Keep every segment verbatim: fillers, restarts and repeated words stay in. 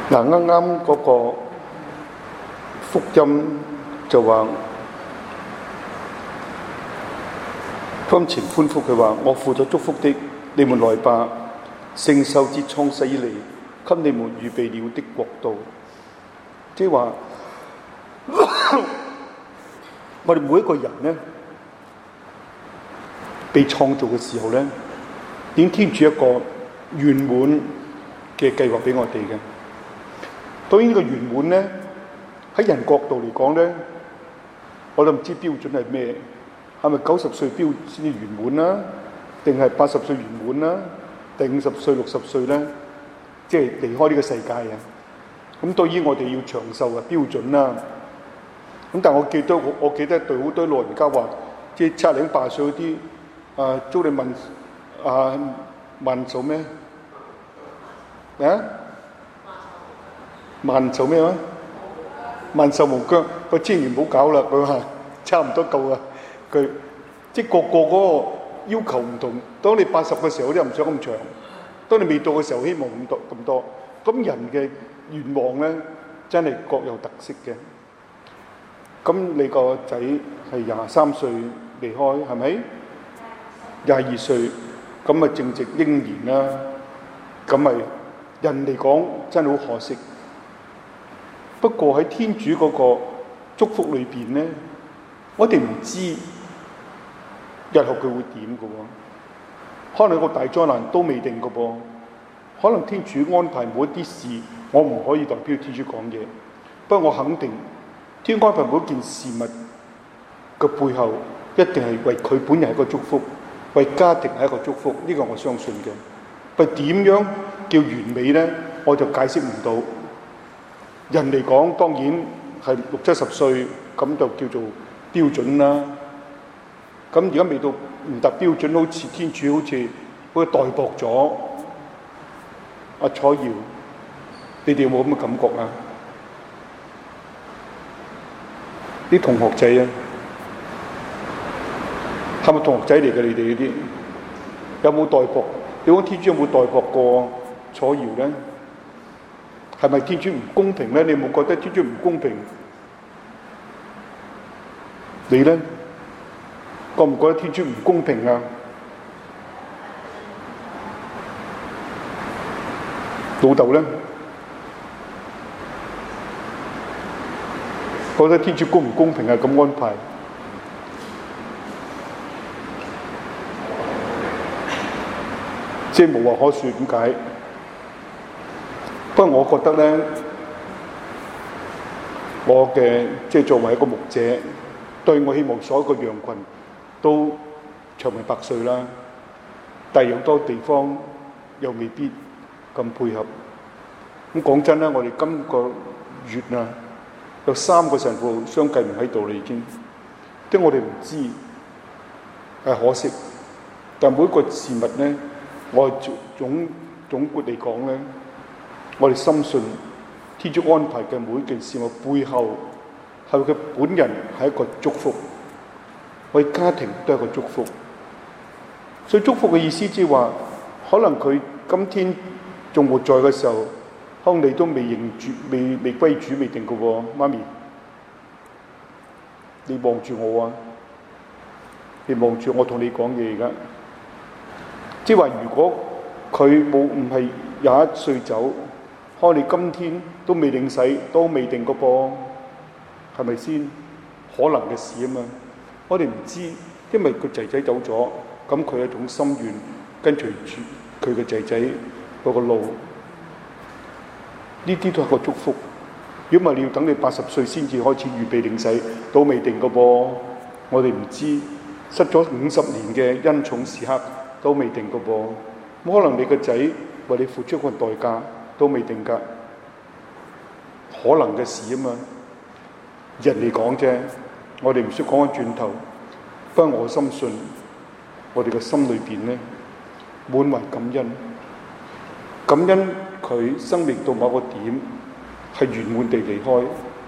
嗱，啱啱嗰個福音就話向前歡呼，佢話：我父所祝福的，你們來吧，承受自創世以嚟給你們預備了的國度。即係話，我哋每一個人咧，被創造嘅時候咧，點天主一個圓滿嘅計劃俾我哋嘅。當然呢個圓滿咧，喺人角度嚟講咧，我都唔知標準係咩，係咪九十歲標先至圓滿啦，定係八十歲圓滿啦，定五十歲六十歲咧，即係離開呢個世界啊？咁當然我哋要長壽嘅標準啦。咁但係我記得我我記得對好多老人家話，即係七零八歲嗰啲啊，祝你萬啊萬壽咩啊？萬壽咩話？萬壽無疆，佢千祈唔好搞啦！佢話差唔多夠啦。佢即係個個嗰個要求唔同。當你八十嘅時候，啲人唔想咁長；當你未到嘅時候，希望咁多咁多。咁人嘅願望咧，真係各有特色嘅。咁你個仔係廿三歲離開，係咪？廿二歲，咁咪正值英年啦。咁咪人嚟講真係好可惜。不過喺天主嗰個祝福裏邊咧，我哋唔知日後佢會點嘅喎。可能有個大災難都未定嘅噃。可能天主安排每一啲事，我唔可以代表天主講嘢。不過我肯定，天主安排每一件事物嘅背後，一定係為佢本人一個祝福，為家庭係一個祝福。呢個我相信嘅。不過點樣叫完美咧，我就解釋唔到。人嚟講當然係六七十歲，咁就叫做標準啦。咁而家未到唔達標準，好似天主好似好似代薄咗阿彩瑤，你哋有冇咁嘅感覺啊？啲同學仔啊，係咪同學仔嚟嘅？你哋嗰啲有冇代薄？你講天主有冇代薄過彩瑤咧？係咪天主唔公平咧？你有冇覺得天主唔公平？你咧覺唔覺得天主唔公平啊？老豆咧覺得天主公唔公平啊？咁安排，即係無話可説。點解？不過我覺得咧，我嘅即係作為一個牧者，對我希望所有個羊群都長命百歲啦。但係有多地方又未必咁配合。咁講真啦，我哋今個月啊，有三個神父相繼唔喺度啦，已經。即係我哋唔知，係可惜。但每一個事物咧，我總總總括嚟講咧。我哋深信天主安排嘅每一件事物背後係佢本人係一個祝福，我哋家庭都係一個祝福。所以祝福嘅意思即係話，可能佢今天仲活在嘅時候，可能你都未認主、未未歸主未定嘅喎，媽咪，你望住我啊！你望住我同你講嘢而家，即係話如果佢冇唔係廿一歲走。可能你今天都未領洗，都未定個噃，係咪先？可能嘅事啊嘛，我哋唔知，因為個仔仔走咗，咁佢有一種心願跟隨住佢嘅仔仔嗰個路，呢啲都係個祝福。如果唔係，你要等你八十歲先至開始預備領洗，都未定個噃，我哋唔知，失咗五十年嘅恩寵時刻都未定個噃，咁可能你個仔為你付出個代價。都未定㗎，可能嘅事啊嘛。人嚟講啫，我哋唔需要講返轉頭。不過我深信，我哋嘅心裏邊咧，滿懷感恩，感恩佢生命到某個點係圓滿地離開。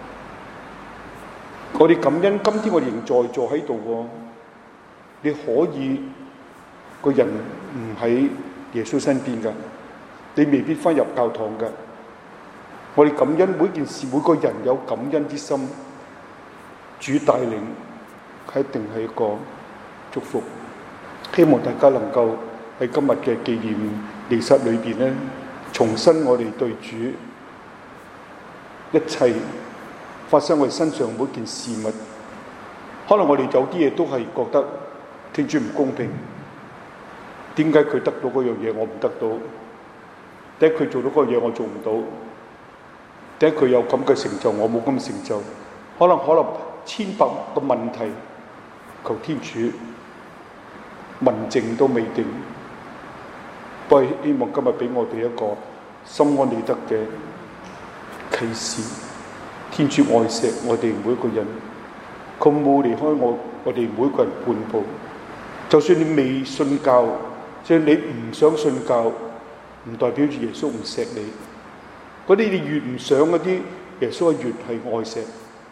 我哋感恩，今天我哋仍在座喺度喎。你可以個人唔喺耶穌身邊㗎。你未必翻入教堂㗎， 我哋感恩每件事，每個人有感恩之心，主帶領係一定係一個祝福。希望大家能夠喺今日嘅紀念彌撒裏邊咧，重申我哋對主一切發生喺身上每件事物。可能我哋有啲嘢都係覺得天主唔公平，點解佢得到嗰樣嘢我唔得到？點解佢做到嗰樣嘢我做唔到？點解佢有咁嘅成就我冇咁嘅成就？可能可能千百個問題，求天主問證都未定。不過希望今日俾我哋一個心安理得嘅啟示。天主愛錫我哋每一個人，佢冇離開我，我哋每個人半步。就算你未信教，就算你唔想信教，唔代表住耶穌唔錫你。嗰啲你越唔想嗰啲，耶穌越係愛錫。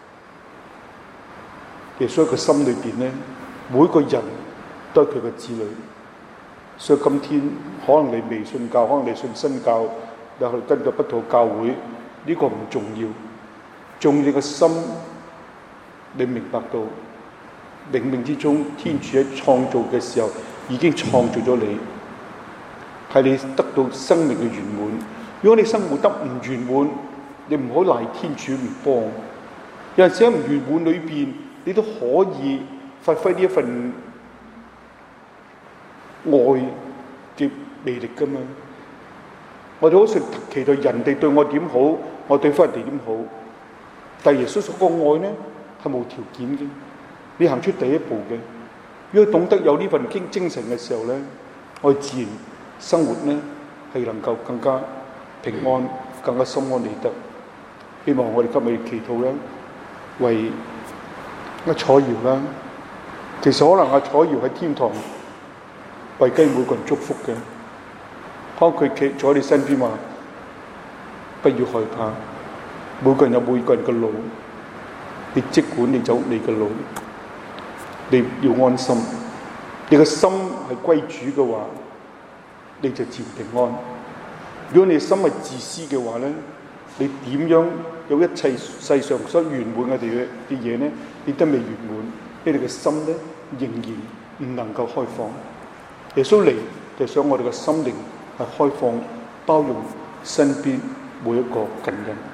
耶穌喺個心裏邊咧，每個人都係佢嘅子女。所以今天可能你未信教，可能你信新教，你去跟咗不同教會，呢個唔重要。重要嘅心，你明白到冥冥之中，天主喺創造嘅時候已經創造咗你，係你得到生命嘅圓滿。如果你生活得唔圓滿，你唔好賴天主唔幫。有陣時喺唔圓滿裏邊，你都可以發揮呢一份愛嘅魅力㗎嘛。我哋好似期待人哋對我點好，我對翻人哋點好。但耶穌所講愛咧係無條件嘅，你行出第一步嘅。如果懂得有呢份精精神嘅時候咧，我哋自然生活咧係能夠更加平安，更加心安理得。希望我哋今日嘅祈禱咧，為阿楚瑤啦，其實可能阿楚瑤喺天堂為雞每個人祝福嘅，當佢企坐喺你身邊話：不要害怕。每個人有每個人嘅路，你即管你走你嘅路，你要安心。你嘅心係歸主嘅話，你就自然平安。如果你心係自私嘅話咧，你點樣有一切世上所圓滿嘅嘢嘅嘢咧，你都未圓滿，因為你嘅心咧仍然唔能夠開放。耶穌嚟就想我哋嘅心靈係開放，包容身邊每一個近人。